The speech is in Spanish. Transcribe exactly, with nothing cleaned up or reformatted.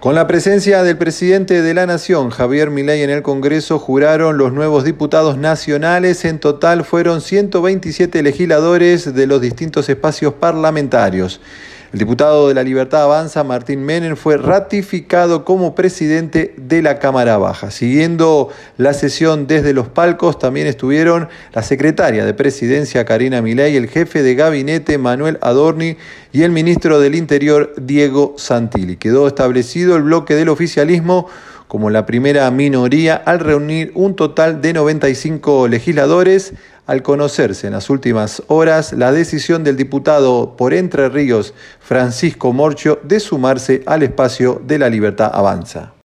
Con la presencia del presidente de la Nación, Javier Milei, en el Congreso, juraron los nuevos diputados nacionales. En total fueron ciento veintisiete legisladores de los distintos espacios parlamentarios. El diputado de La Libertad Avanza, Martín Menem, fue ratificado como presidente de la Cámara Baja. Siguiendo la sesión desde los palcos también estuvieron la secretaria de Presidencia, Karina Milei, el jefe de gabinete, Manuel Adorni, y el ministro del Interior, Diego Santilli. Quedó establecido el bloque del oficialismo como la primera minoría al reunir un total de noventa y cinco legisladores, al conocerse en las últimas horas la decisión del diputado por Entre Ríos, Francisco Morcho, de sumarse al espacio de La Libertad Avanza.